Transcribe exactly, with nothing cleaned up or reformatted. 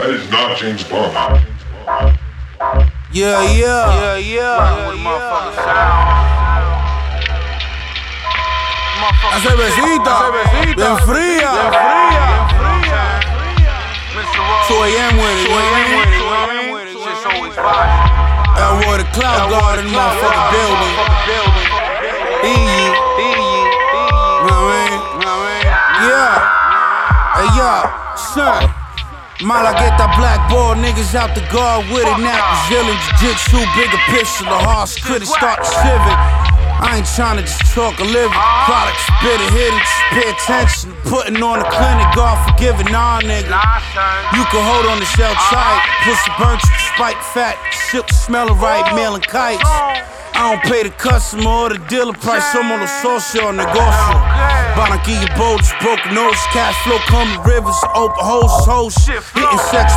That is not James Bond. Yeah, yeah, yeah, yeah, yeah, La cervecita, bien fría, bien fría, two A M with it, L Ward the Cloud Guard in the motherfucking building. Easy, you know what I mean? Yeah, hey yo, son. Mala get that black ball, niggas out the guard with it now. Brazilian jiu-jitsu, bigger pistol, the heart's critics start to civic. I ain't tryna just talk a living. Product spit it, hit it, just pay attention. Putting on the clinic, God forgive it, nah nigga. You can hold on the shell tight. Pussy burnt you despite the fact shit smellin' right, mailing kites. I don't pay the customer or the dealer price, I'm on the social negocio. Barranquilla boats, broken nose, cash flow coming rivers, open hoes, whole shit. Hitting sex